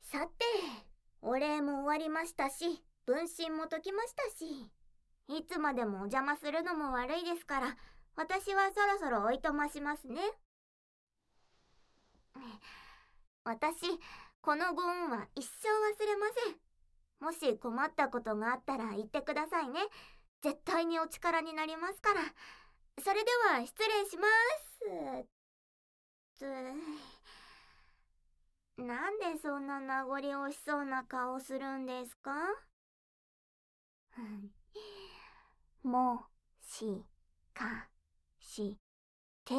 さて、お礼も終わりましたし、分身も解きましたし、いつまでもお邪魔するのも悪いですから、私はそろそろおいとましますね。私、このご恩は一生忘れません。もし困ったことがあったら言ってくださいね。絶対にお力になりますから。それでは失礼します。なんでそんな名残惜しそうな顔するんですか？もしかして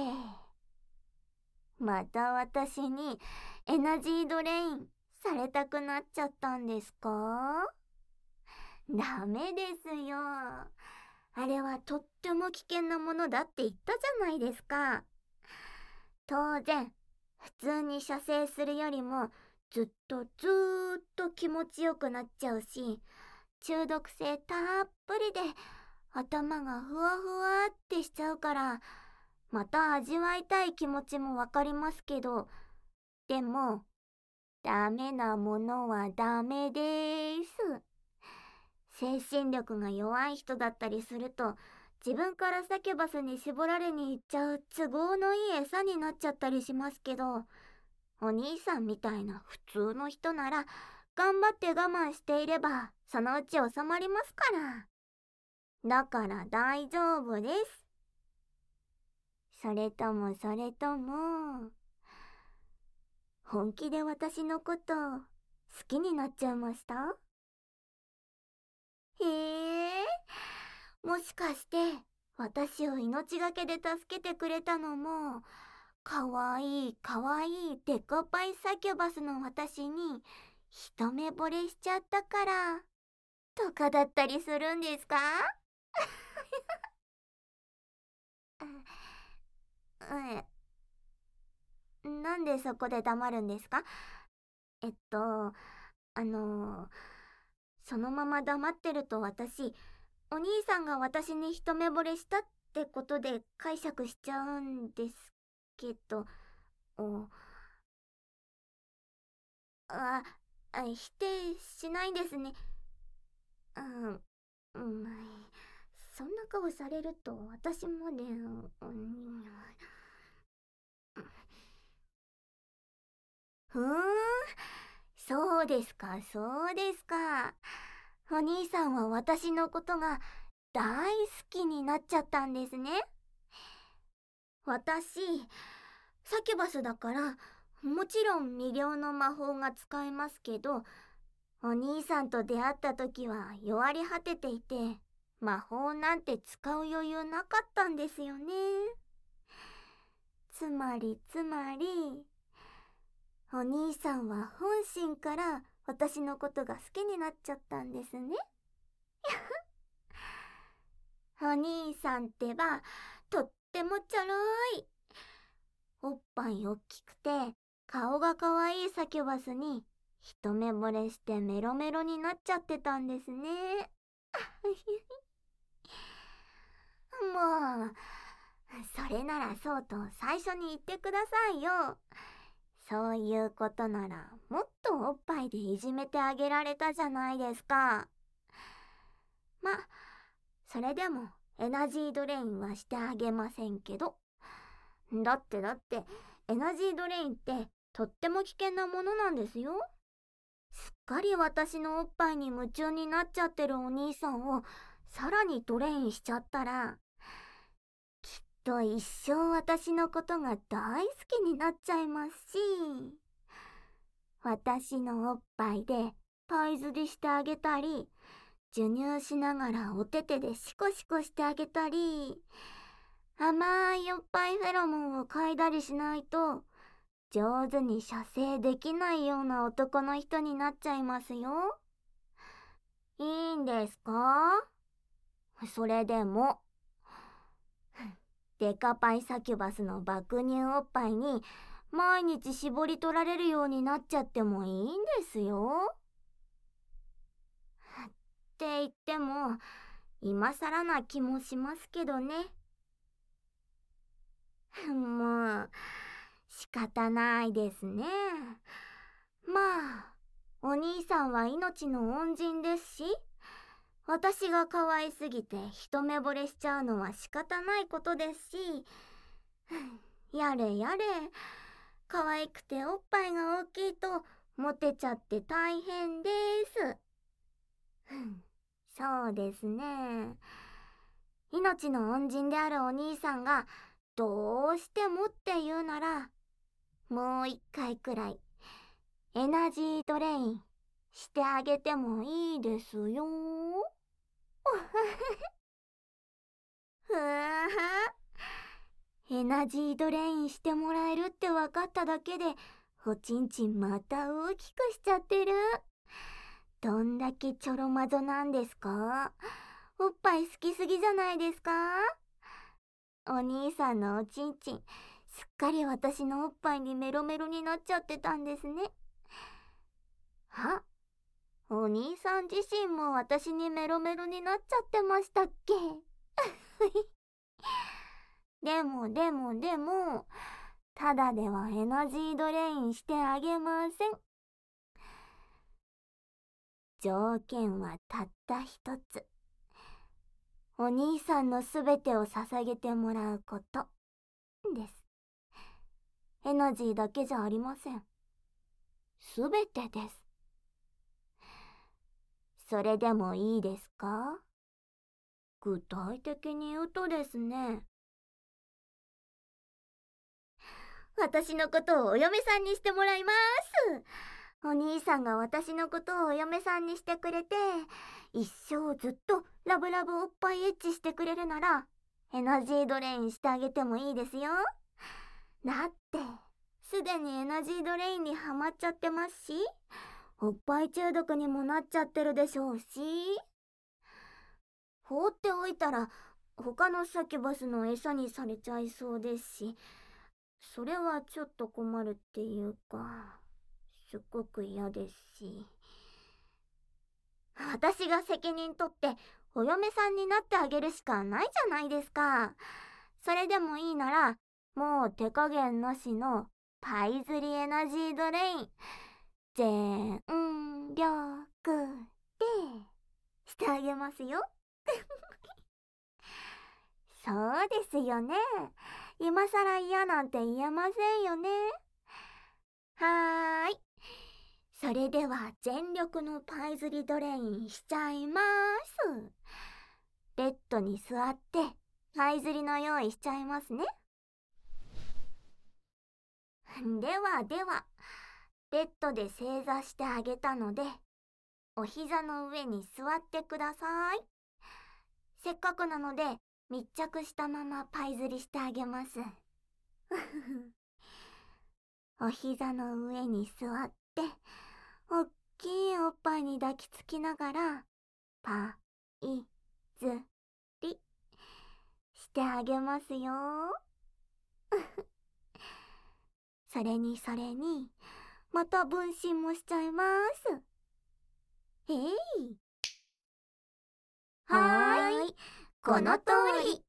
また私にエナジードレインされたくなっちゃったんですか？ダメですよ。あれはとっても危険なものだって言ったじゃないですか。当然、普通に射精するよりもずっと気持ちよくなっちゃうし、中毒性たっぷりで頭がふわふわってしちゃうから、また味わいたい気持ちもわかりますけど、でも、ダメなものはダメです。精神力が弱い人だったりすると、自分からサキュバスに絞られに行っちゃう都合のいい餌になっちゃったりしますけど、お兄さんみたいな普通の人なら、頑張って我慢していれば、そのうち収まりますから。だから大丈夫です。それとも、本気で私のこと好きになっちゃいました？へえ、もしかして私を命がけで助けてくれたのも、かわいいかわいいデカパイサキュバスの私に一目惚れしちゃったからとかだったりするんですか？なんでそこで黙るんですか？えっと、あの、そのまま黙ってると私、お兄さんが私に一目惚れしたってことで解釈しちゃうんですけど、お、あ、否定しないですね。うん、うん、そんな顔されると私もね、ふーん、そうですか、そうですか。お兄さんは私のことが大好きになっちゃったんですね。私、サキュバスだから、もちろん魅了の魔法が使えますけど、お兄さんと出会った時は弱り果てていて、魔法なんて使う余裕なかったんですよね。つまり、お兄さんは本心から私のことが好きになっちゃったんですね。お兄さんってば、とってもちょろい。おっぱいおっきくて、顔がかわいいサキュバスに、一目惚れしてメロメロになっちゃってたんですね。もう、それならそうと最初に言ってくださいよ。そういうことなら、もっとおっぱいでいじめてあげられたじゃないですか。ま、それでもエナジードレインはしてあげませんけど。だって、エナジードレインってとっても危険なものなんですよ。すっかり私のおっぱいに夢中になっちゃってるお兄さんをさらにドレインしちゃったら、きっと一生私のことが大好きになっちゃいますし、私のおっぱいでパイ釣りしてあげたり、授乳しながらお手手でシコシコしてあげたり、甘いおっぱいフェロモンを嗅いだりしないと上手に射精できないような男の人になっちゃいますよ。いいんですか？それでもデカパイサキュバスの爆乳おっぱいに毎日絞り取られるようになっちゃってもいいんですよ。って言っても今更な気もしますけどね。もう仕方ないですね。 まあ、お兄さんは命の恩人ですし、私が可愛すぎて一目惚れしちゃうのは仕方ないことですし、やれやれ、可愛くておっぱいが大きいとモテちゃって大変です。そうですね。命の恩人であるお兄さんがどうしてもって言うなら、もう一回くらいエナジートレインしてあげてもいいですよ。ふわエナジードレインしてもらえるって分かっただけでおちんちんまた大きくしちゃってる。どんだけちょろまぞなんですか？おっぱい好きすぎじゃないですか？お兄さんのおちんちんすっかり私のおっぱいにメロメロになっちゃってたんですね。あ、お兄さん自身も私にメロメロになっちゃってましたっけ？でも、ただではエナジードレインしてあげません。条件はたった一つ。お兄さんのすべてを捧げてもらうことです。エナジーだけじゃありません。すべてです。それでもいいですか？具体的に言うとですね、私のことをお嫁さんにしてもらいます。お兄さんが私のことをお嫁さんにしてくれて、一生ずっとラブラブおっぱいエッチしてくれるなら、エナジードレインしてあげてもいいですよ。だって、すでにエナジードレインにハマっちゃってますし、おっぱい中毒にもなっちゃってるでしょうし、放っておいたら他のサキュバスの餌にされちゃいそうですし、それはちょっと困るっていうか、すっごく嫌ですし、私が責任取ってお嫁さんになってあげるしかないじゃないですか。それでもいいなら、もう手加減なしのパイズリエナジードレイン全力でしてあげますよ。そうですよね。今さら嫌なんて言えませんよね。はーい。それでは全力のパイズリドレインしちゃいます。ベッドに座ってパイズリの用意しちゃいますね。では、ベッドで正座してあげたので、お膝の上に座ってください。せっかくなので密着したままパイズリしてあげます。お膝の上に座って、おっきいおっぱいに抱きつきながら、パイズリしてあげますよ。それに、また分身もしちゃいます。えい。はーい、この通り。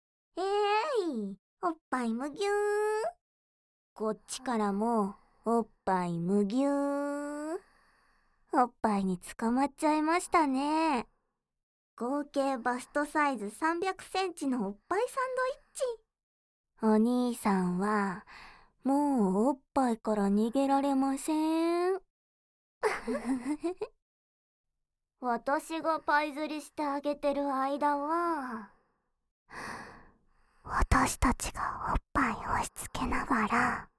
おっぱいむぎゅー。こっちからも、おっぱいむぎゅー。おっぱいに捕まっちゃいましたね。合計バストサイズ300センチのおっぱいサンドイッチ。お兄さんは、もうおっぱいから逃げられません。私がパイ釣りしてあげてる間は、私たちがおっぱいをしつけながら、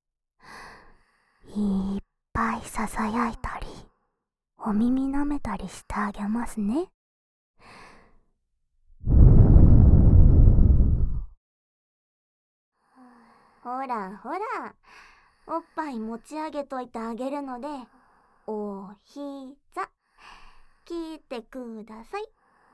いっぱいささやいたり、お耳舐めたりしてあげますね。ほらほら、おっぱい持ち上げといてあげるので、お膝、切ってください。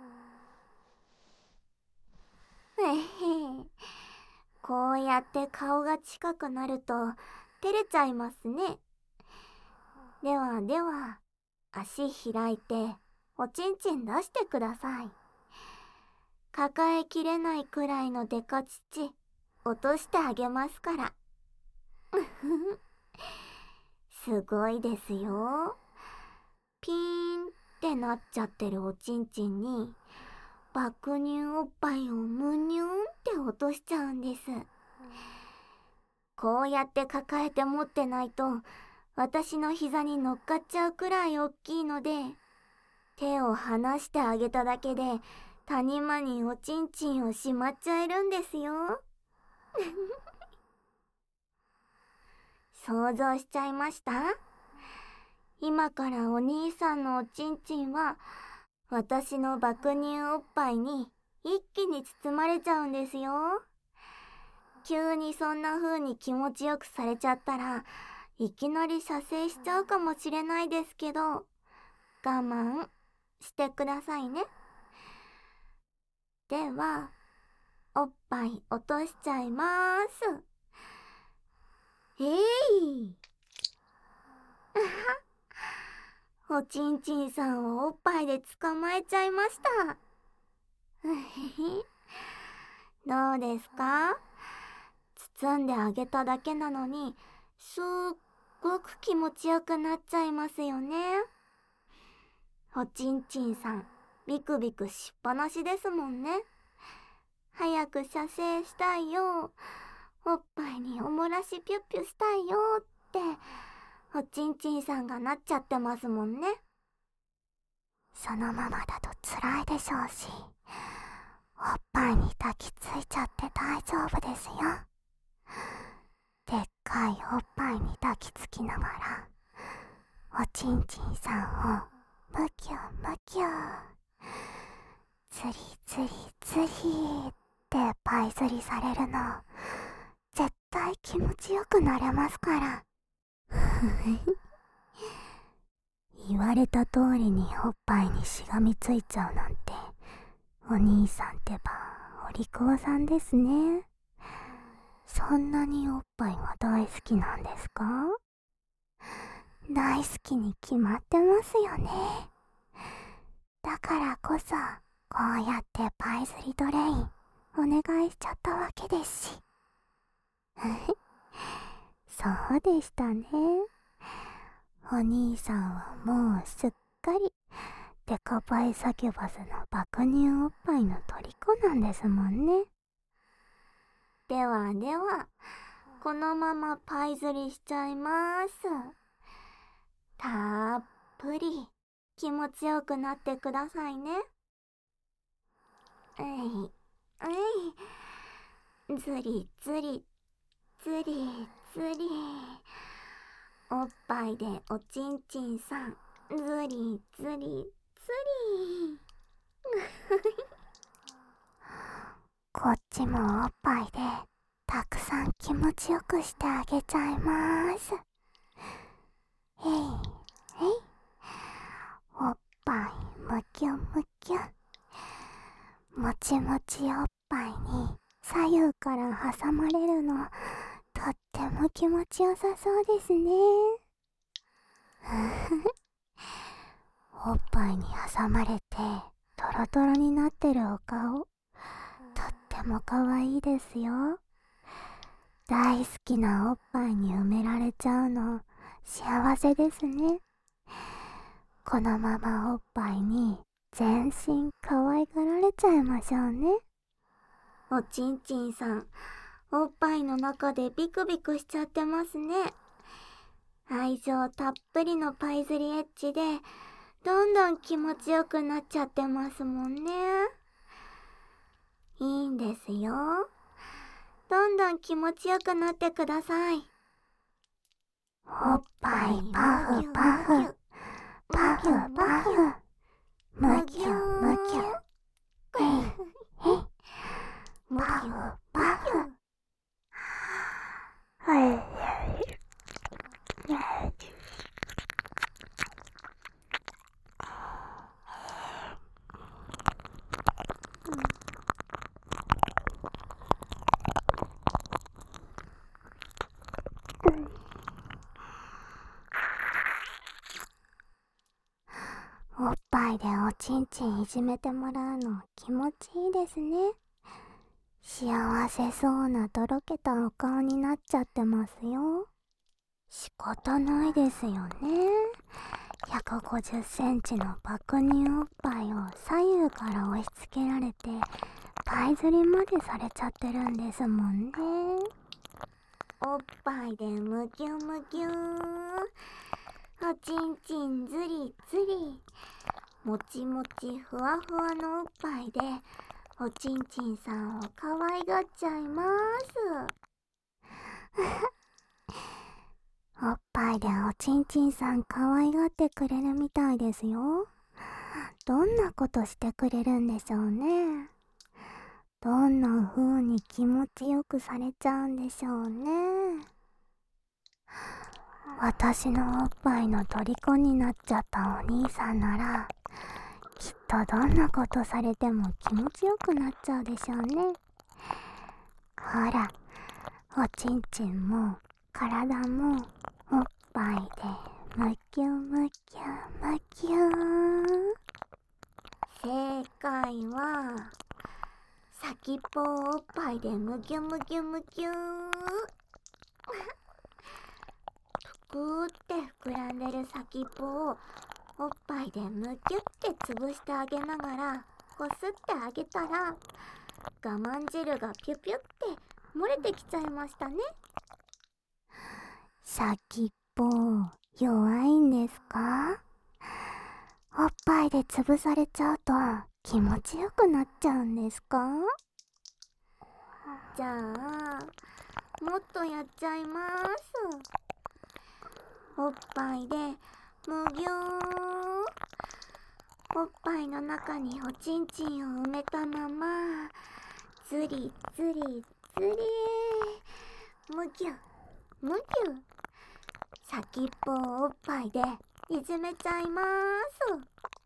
こうやって顔が近くなると照れちゃいますね。では、足開いておちんちん出してください。抱えきれないくらいのデカ落としてあげますから。 すごいですよ。ピーンってなっちゃってるおちんちんに爆乳おっぱいをむにゅんって落としちゃうんです。こうやって抱えて持ってないと私の膝に乗っかっちゃうくらい大きいので、手を離してあげただけで谷間におちんちんをしまっちゃえるんですよ。想像しちゃいました？今からお兄さんのおちんちんは私の爆乳おっぱいに一気に包まれちゃうんですよ。急にそんな風に気持ちよくされちゃったらいきなり射精しちゃうかもしれないですけど、我慢してくださいね。ではおっぱい落としちゃいます。いおちんちんさんをおっぱいで捕まえちゃいました。どうですか？包んであげただけなのにすっごく気持ちよくなっちゃいますよね。おちんちんさんビクビクしっぱなしですもんね。早く射精したいよ、おっぱいにおもらしピュッピュしたいよっておちんちんさんがなっちゃってますもんね。そのままだと辛いでしょうし、おっぱいに抱きついちゃって大丈夫ですよ。でっかいおっぱいに抱きつきながらおちんちんさんをむきゅむきゅつりつりつりってパイ釣りされるの絶対気持ちよくなれますから。言われた通りにおっぱいにしがみついちゃうなんて、お兄さんってばお利口さんですね。そんなにおっぱいが大好きなんですか？大好きに決まってますよね。だからこそこうやってパイ釣りドレインお願いしちゃったわけですし。そうでしたね。お兄さんはもうすっかりデカパイサキュバスの爆乳おっぱいの虜なんですもんね。ではでは、このままパイ釣りしちゃいます。たっぷり気持ちよくなってくださいね。ずりずりずりずり、おっぱいでおちんちんさんずりずりずり。こっちもおっぱいでたくさん気持ちよくしてあげちゃいます。おっぱいむきゅむきゅ、もちもちおっぱいに左右から挟まれるのとっても気持ちよさそうですね。おっぱいに挟まれてトロトロになってるお顔、とっても可愛いですよ。大好きなおっぱいに埋められちゃうの幸せですね。このままおっぱいに全身可愛がられちゃいましょうね。おちんちんさん、おっぱいの中でビクビクしちゃってますね。愛情たっぷりのパイ釣りエッジでどんどん気持ちよくなっちゃってますもんね。いいんですよ。どんどん気持ちよくなってください。おっぱいパフパフ、パフパフ、むきゅむきゅ、パフパフ。おっぱいでおちんちんいじめてもらうの気持ちいいですね。幸せそうなとろけたお顔になっちゃってますよ。 仕方ないですよね。150センチの爆乳おっぱいを左右から押し付けられてパイ釣りまでされちゃってるんですもんね。おっぱいでムキュムキュおちんちんずりずり、もちもちふわふわのおっぱいでおちんちんさんを可愛がっちゃいますおっぱいでおちんちんさん可愛がってくれるみたいですよ。どんなことしてくれるんでしょうね。どんな風に気持ちよくされちゃうんでしょうね。私のおっぱいの虜になっちゃったお兄さんなら、きっとどんなことされても気持ちよくなっちゃうでしょうね。ほら、おちんちんも体もおっぱいでムキュムキュムキュ。正解は先っぽをおっぱいでムキュムキュムキュぷくーって膨らんでる先っぽをおっぱいでムキュって潰してあげながらこすってあげたら、我慢汁がピュピュって漏れてきちゃいましたね。先っぽ弱いんですか？おっぱいで潰されちゃうと気持ちよくなっちゃうんですか？じゃあもっとやっちゃいます。おっぱいでむぎゅー。おっぱいの中におちんちんを埋めたままずりずりずりむぎゅむぎゅ、先っぽをおっぱいでいじめちゃいます。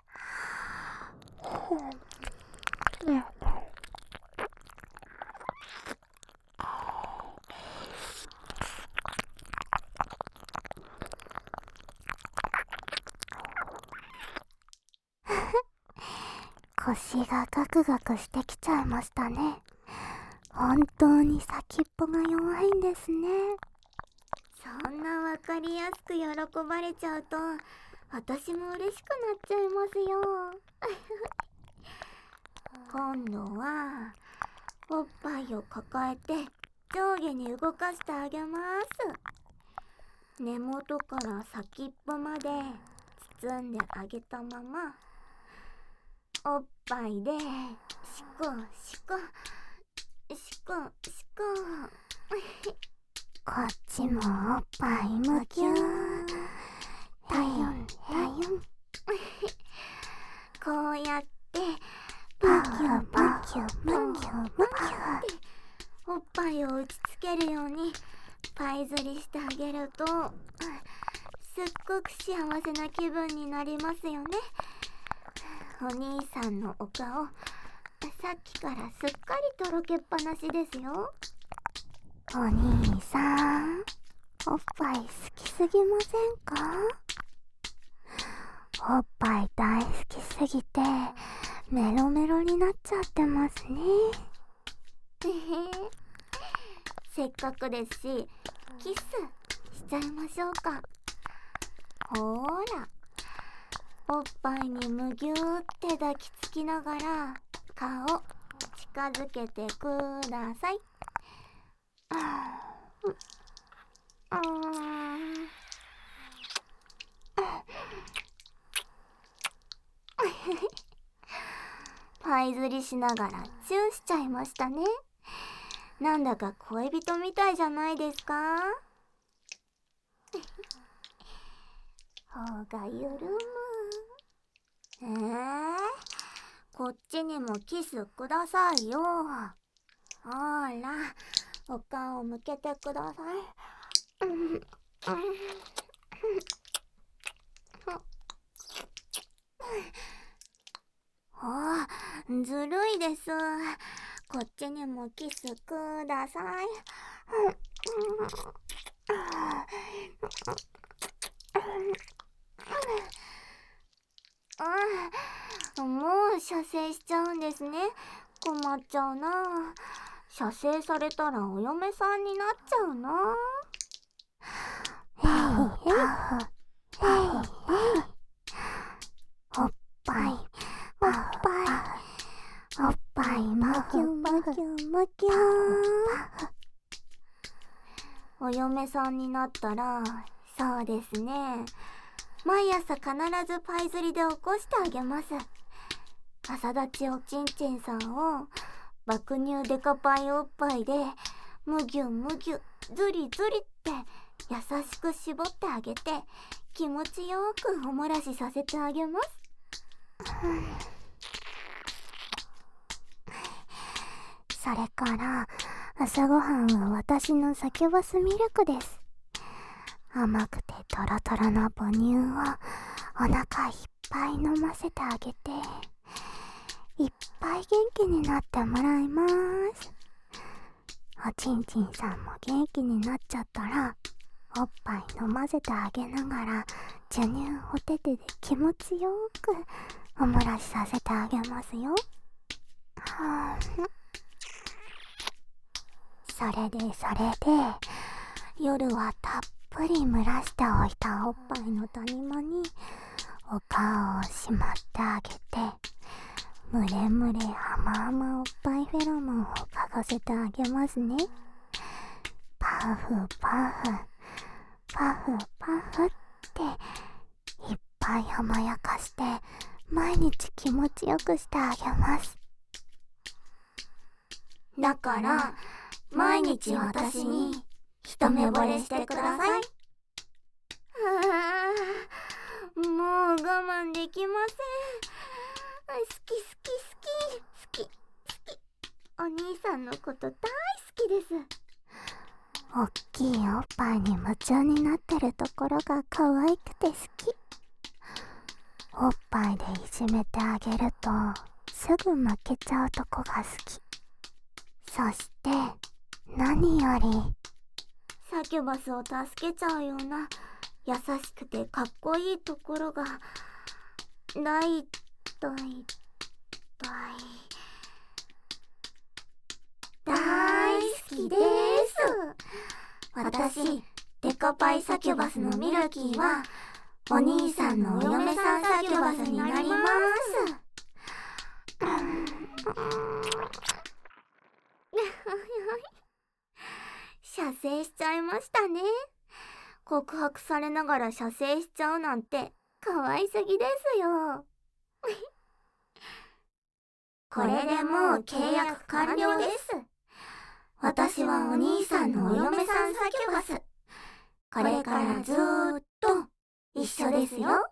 腰がガクガクしてきちゃいましたね。本当に先っぽが弱いんですね。そんなわかりやすく喜ばれちゃうと私も嬉しくなっちゃいますよ今度はおっぱいを抱えて上下に動かしてあげます。根元から先っぽまで包んであげたままおっぱいでシコシコシコシコこっちもおっぱいむきゅー。だよんだよんこうやってムキュムキュムキュムキュっておっぱいを打ちつけるようにパイ釣りしてあげるとすっごく幸せな気分になりますよね。お兄さんのお顔さっきからすっかりとろけっぱなしですよ。お兄さん、おっぱい好きすぎませんか？おっぱい大好きすぎてメロメロになっちゃってますね。せっかくですしキスしちゃいましょうか。ほーら、おっぱいにむぎゅーって抱きつきながら顔近づけてください。パイ釣りしながらチューしちゃいましたね。なんだか恋人みたいじゃないですか？頬が緩む。こっちにもキスくださいよ。ほら、お顔向けてください。あ、ずるいです。こっちにもキスください。もう射精しちゃうんですね。困っちゃうな。射精されたらお嫁さんになっちゃうな。 嫁さんになったら、そうですね、毎朝必ずパイ釣りで起こしてあげます。朝立ちおちんちんさんを爆乳デカパイおっぱいでむぎゅむぎゅずりずりって優しく絞ってあげて、気持ちよくおもらしさせてあげます。それから朝ごはんは私のサキュバスミルクです。甘くてトロトロの母乳をお腹いっぱい飲ませてあげて、いっぱい元気になってもらいます。おちんちんさんも元気になっちゃったら、おっぱい飲ませてあげながら授乳お手手で気持ちよくおもらしさせてあげますよ。それで夜はたっぷり蒸らしておいたおっぱいの谷間にお顔をしまってあげて、むれむれ甘々おっぱいフェロモンを嗅がせてあげますね。パフパフパフパフっていっぱい甘やかして毎日気持ちよくしてあげます。だから毎日私に一目惚れしてください。もう我慢できません。好き好き好き好き好き。お兄さんのこと大好きです。おっきいおっぱいに夢中になってるところが可愛くて好き。おっぱいでいじめてあげるとすぐ負けちゃうとこが好き。そして何よりサキュバスを助けちゃうような優しくてかっこいいところが大好きです。私デカパイサキュバスのミルキーはお兄さんのお嫁さんサキュバスになります。射精しちゃいましたね。告白されながら射精しちゃうなんて可愛すぎですよ。これでもう契約完了です。私はお兄さんのお嫁さんサキュバス。これからずーっと一緒ですよ。